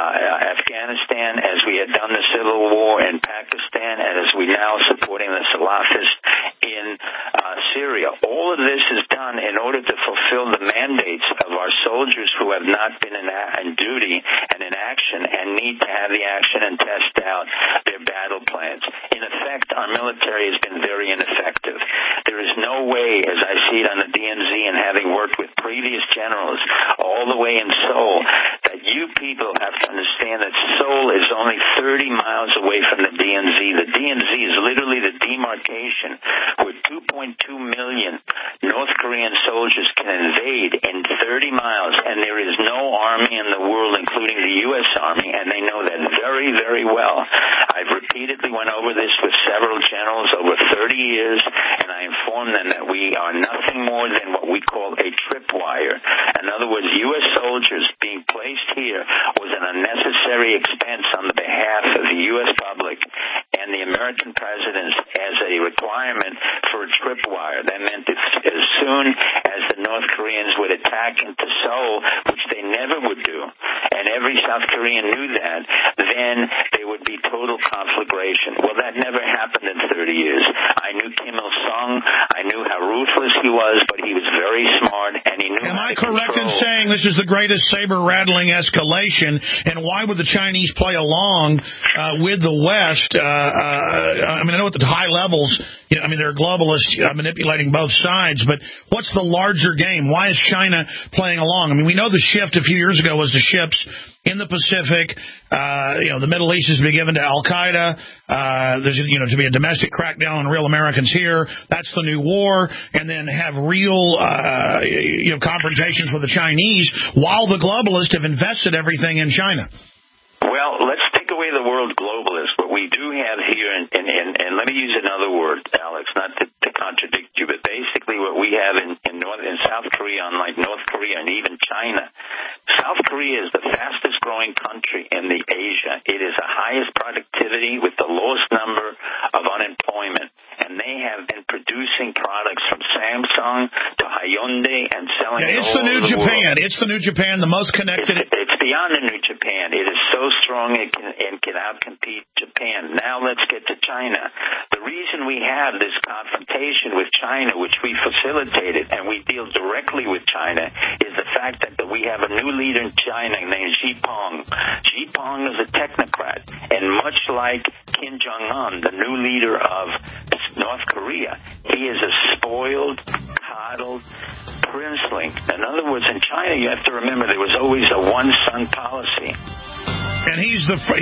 Afghanistan, as we had done the civil war in Pakistan, and as we now supporting the Salafists in Syria. All of this is done in order to fulfill the mandates of our soldiers who have not been in duty and in action and need to have the action and test out their battle plans. In effect, our military has been very ineffective. There is no way, as I see it on the DMZ and having worked with previous generals all the way in Seoul, that you people have to understand that Seoul is only 30 miles away from the DMZ. The DMZ is literally the demarcation where 2.2 million North Korean soldiers can invade in 30 miles, and there is no army in the world, including the U.S. Army, and they know that very, very well. I've repeatedly went over this with several generals over 30 years, and I informed them that we are nothing more than what we call a tripwire. In other words, U.S. soldiers being placed here was an unnecessary expense on the behalf of the U.S. public and the American presidents as a requirement for a tripwire. That meant that as soon as the North Koreans would attack into Seoul, which they never would do, and every South Korean knew that, then there would be total conflagration. Well, that never happened in 30 years. I knew Kim Il-sung. I knew how ruthless he was, but he was very smart, and he knew
Am I correct in saying this is the greatest saber-rattling escalation, and why would the Chinese play along with the West? I know at the high levels, they're globalists manipulating both sides, but what's the larger game? Why is China playing along? We know the shift a few years ago was the ships in the Pacific. The Middle East is to be given to Al-Qaeda. There's to be a domestic crackdown on real Americans here. That's the new war. And then have real confrontations with the Chinese while the globalists have invested everything in China.
Well, let's take away the word globalist. What we do have here, and let me use another word, Alex, not to contradict you, but basically what we have in South Korea, unlike North Korea and even China, South Korea is the fastest growing country in the Asia. It is the highest productivity with the lowest number of unemployment. And they have been producing products from Samsung to Hyundai and selling it all over the world.
It's the new Japan. It's the new Japan, the most connected.
It's beyond the new Japan. It is so strong it can outcompete Japan. Now let's get to China. The reason we have this confrontation with China, which we facilitated, and we deal directly with China, is the fact that we have a new leader in China named Xi Jinping. Xi Jinping is a technocrat, and much like Kim Jong-un, the new leader of North Korea, he is a spoiled, coddled princeling. In other words, in China, you have to remember there was always a one-son policy.
And he's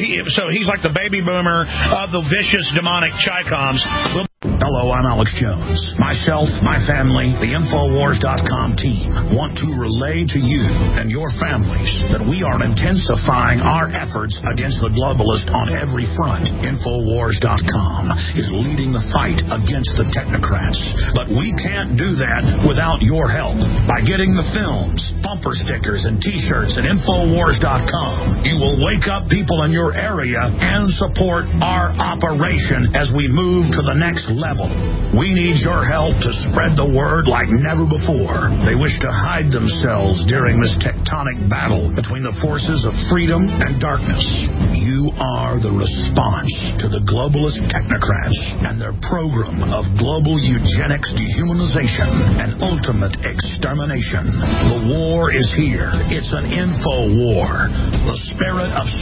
like the baby boomer of the vicious, demonic Chi-Coms. Hello, I'm Alex Jones. Myself, my family, the Infowars.com team want to relay to you and your families that we are intensifying our efforts against the globalist on every front. Infowars.com is leading the fight against the technocrats. But we can't do that without your help. By getting the films, bumper stickers, and T-shirts at Infowars.com, you will wake up people in your area and support our operation as we move to the next level. We need your help to spread the word like never before. They wish to hide themselves during this tectonic battle between the forces of freedom and darkness. You are the response to the globalist technocrats and their program of global eugenics, dehumanization, and ultimate extermination. The war is here. It's an info war. The spirit of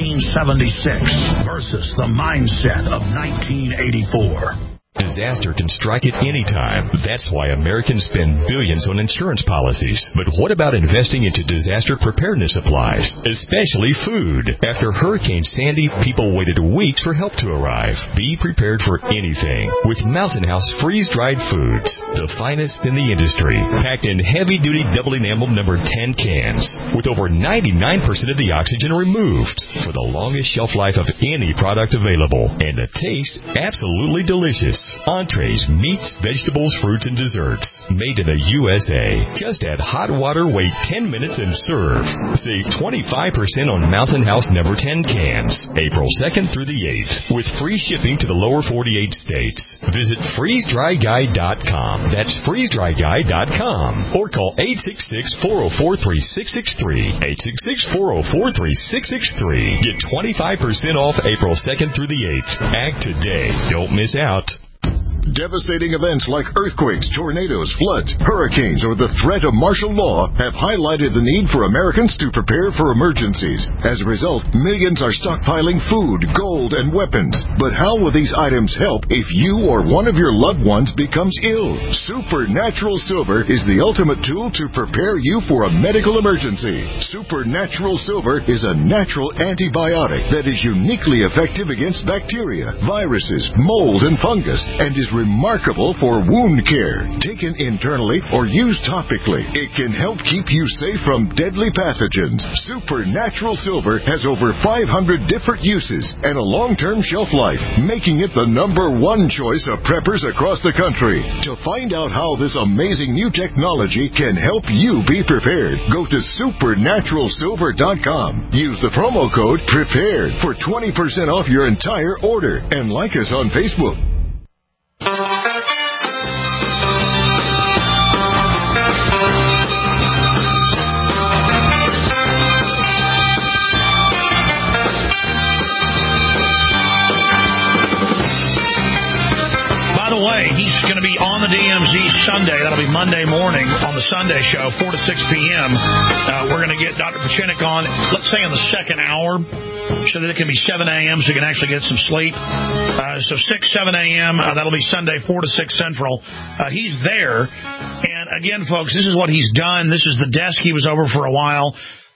1776 versus the mindset of 1984.
Disaster can strike at any time. That's why Americans spend billions on insurance policies. But what about investing into disaster preparedness supplies, especially food? After Hurricane Sandy, people waited weeks for help to arrive. Be prepared for anything with Mountain House freeze-dried foods, the finest in the industry, packed in heavy-duty double-enameled number 10 cans, with over 99% of the oxygen removed for the longest shelf life of any product available, and the taste absolutely delicious. Entrees, meats, vegetables, fruits, and desserts. Made in the USA. Just add hot water, wait 10 minutes, and serve. Save 25% on Mountain House number 10 cans. April 2nd through the 8th. With free shipping to the lower 48 states. Visit freezedryguy.com. That's freezedryguy.com. Or call 866-404-3663. 866-404-3663. Get 25% off April 2nd through the 8th. Act today. Don't miss out.
Devastating events like earthquakes, tornadoes, floods, hurricanes, or the threat of martial law have highlighted the need for Americans to prepare for emergencies. As a result, millions are stockpiling food, gold, and weapons. But how will these items help if you or one of your loved ones becomes ill? Supernatural Silver is the ultimate tool to prepare you for a medical emergency. Supernatural Silver is a natural antibiotic that is uniquely effective against bacteria, viruses, mold, and fungus, and is remarkable for wound care. Taken internally or used topically, it can help keep you safe from deadly pathogens. Supernatural Silver has over 500 different uses and a long-term shelf life, making it the #1 choice of preppers across the country. To find out how this amazing new technology can help you be prepared, go to supernaturalsilver.com. Use the promo code PREPARED for 20% off your entire order, and like us on Facebook.
He's going to be on the DMZ Sunday. That'll be Monday morning on the Sunday show, 4 to 6 p.m. We're going to get Dr. Pachinik on, let's say in the second hour, so that it can be 7 a.m. so you can actually get some sleep. So 6, 7 a.m., that'll be Sunday, 4 to 6 Central. He's there. And again, folks, this is what he's done. This is the desk he was over for a while.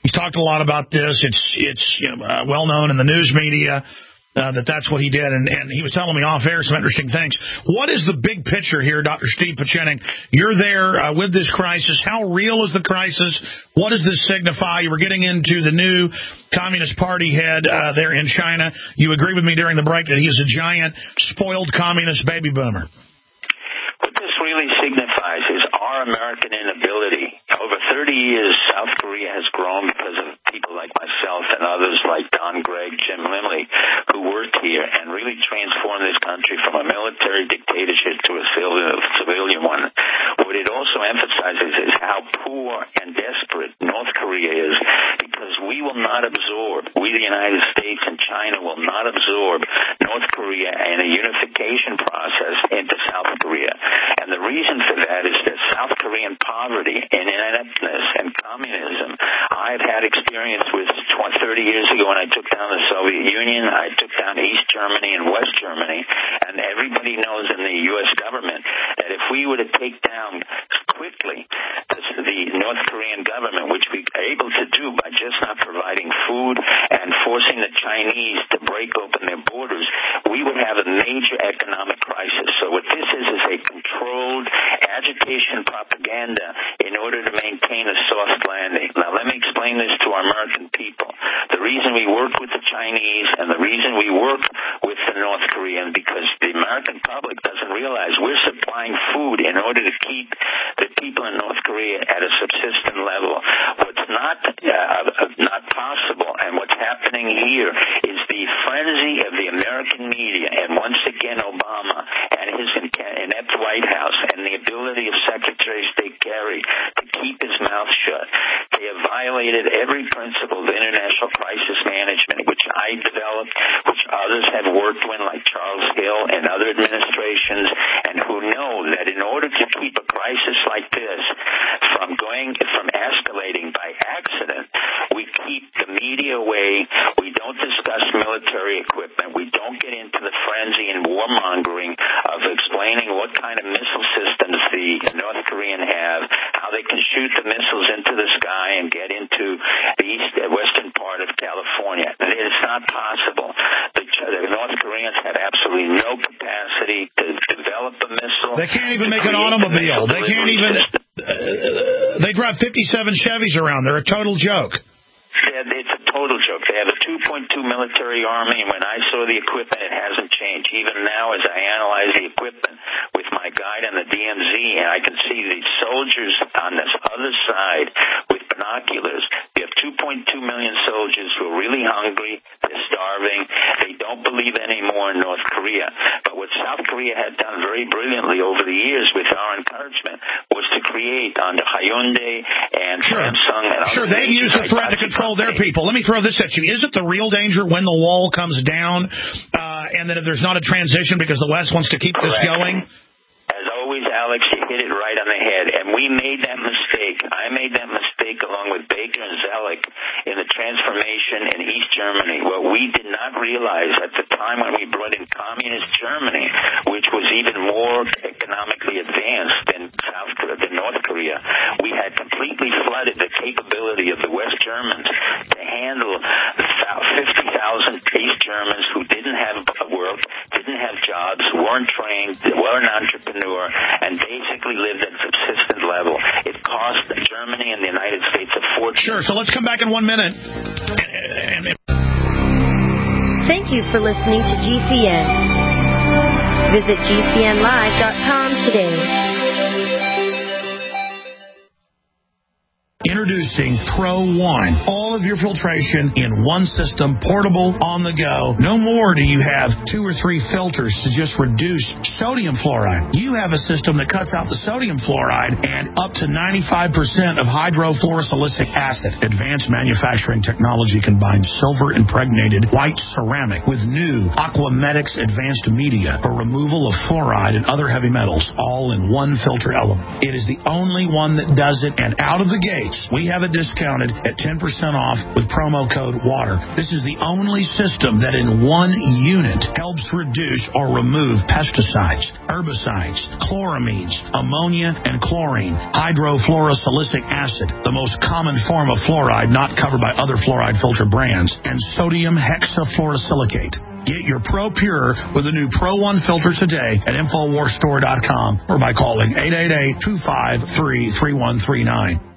He's talked a lot about this. It's well known in the news media that's what he did. And he was telling me off air some interesting things. What is the big picture here, Dr. Steve Pieczenik? You're there with this crisis. How real is the crisis? What does this signify? You were getting into the new Communist Party head there in China. You agreed with me during the break that he is a giant, spoiled communist baby boomer.
What this really signifies is our American inability. Over 30 years, South Korea has grown because of people like myself and others like Don Gregg, Jim Limley, who worked here and really transformed this country from a military dictatorship to a civilian one. What it also emphasizes is how poor and desperate North Korea is, because we will not absorb, we the United States and China will not absorb North Korea in a unification process into South Korea. And the reason for that is that South Korean poverty and ineptness and communism, I've had experience with 30 years ago when I took down the Soviet Union. I took down East Germany and West Germany, and everybody knows in the U.S. government that if we were to take down quickly the North Korean government, which we are able to do by just not providing food and forcing the Chinese to break open their borders, we would have a major economic crisis. So what this is a controlled agitation propaganda in order to maintain a soft landing. Now, let me explain this to our American people. The reason we work with the Chinese and the reason we work with the North Korean, because the American public doesn't realize we're supplying food in order to keep the people in North Korea at a subsistent level. What's not possible, and what's happening here, is the frenzy of the American media, and once again Obama and his inept White House, and the ability of Secretary of State Kerry to keep his mouth shut. They have violated every principle of international crisis management, which I developed, which others have worked with, like Charles Hill and other administrations, and who know that in order to keep a crisis like this from escalating by accident, we keep the media away, we don't discuss military equipment, we don't get into the frenzy and warmongering of explaining what kind of missile systems the North Korean have, how they can shoot the missiles into the sky and get into the western part of California. It's not possible. The North Koreans have absolutely no capacity to develop a missile.
They can't even make an automobile. They can't even... they drive 57 Chevys around. They're a total joke.
It's a total joke. They have a 2.2 military army, and when I saw the equipment, it hasn't changed. Even now, as I analyze the equipment with my guide on the DMZ, and I can see the soldiers on this other side with binoculars. You have 2.2 million soldiers who are really hungry. They're starving. They don't believe anymore in North Korea. But what South Korea had done very brilliantly over the years with our encouragement was to create under Hyundai and Samsung and
Sure, they use the threat to control their people. Let me throw this at you. Isn't the real danger when the wall comes down and then if there's not a transition because the West wants to keep this going?
As always, Alex, you hit it right on the head. And we made that mistake. I made that mistake along with Baker and Zelig in the transformation in East Germany. What we did not realize at the time when we brought in communist Germany, which was even more economically advanced than North Korea, we had completely flooded the capability of the West Germans to handle 50,000 East Germans who didn't have work, didn't have jobs, weren't trained, weren't entrepreneur, and basically lived at subsistent level. It cost Germany and the United States a fortune.
Sure, so let's come back in 1 minute.
Thank you for listening to GCN. Visit GCNlive.com today.
Introducing Pro One. All of your filtration in one system, portable, on the go. No more do you have 2 or 3 filters to just reduce sodium fluoride. You have a system that cuts out the sodium fluoride and up to 95% of hydrofluorosilicic acid. Advanced manufacturing technology combines silver-impregnated white ceramic with new Aquamedics advanced media for removal of fluoride and other heavy metals, all in one filter element. It is the only one that does it, and out of the gates, We have it discounted at 10% off with promo code WATER. This is the only system that in one unit helps reduce or remove pesticides, herbicides, chloramines, ammonia, and chlorine, hydrofluorosilicic acid, the most common form of fluoride not covered by other fluoride filter brands, and sodium hexafluorosilicate. Get your Pro Pure with the new Pro 1 filter today at InfoWarsStore.com or by calling 888-253-3139.